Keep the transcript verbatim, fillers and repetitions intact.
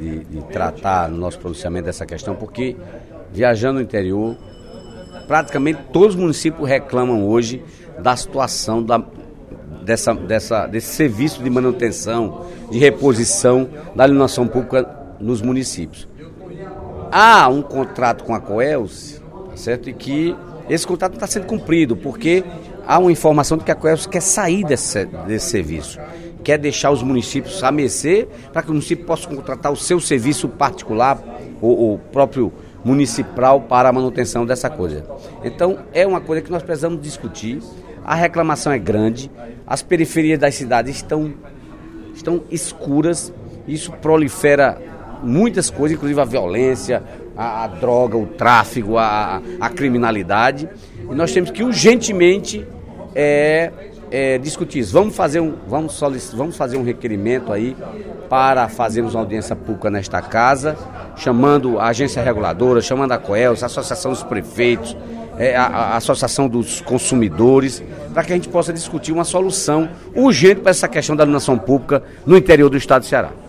de, de tratar no nosso pronunciamento dessa questão, porque viajando no interior, praticamente todos os municípios reclamam hoje da situação da, dessa, dessa, desse serviço de manutenção, de reposição da iluminação pública nos municípios. Há um contrato com a Coelce, certo? E que esse contrato não está sendo cumprido, porque há uma informação de que a Coelce quer sair desse, desse serviço, quer deixar os municípios a mercê para que o município possa contratar o seu serviço particular, ou o próprio municipal, para a manutenção dessa coisa. Então, é uma coisa que nós precisamos discutir. A reclamação é grande, as periferias das cidades estão, estão escuras, isso prolifera muitas coisas, inclusive a violência, a, a droga, o tráfico, a, a criminalidade, e nós temos que urgentemente é, é, discutir isso. Vamos fazer, um, vamos, solic- vamos fazer um requerimento aí para fazermos uma audiência pública nesta casa, chamando a agência reguladora, chamando a Coelce, a Associação dos Prefeitos, é, a, a Associação dos Consumidores, para que a gente possa discutir uma solução urgente para essa questão da iluminação pública no interior do estado do Ceará.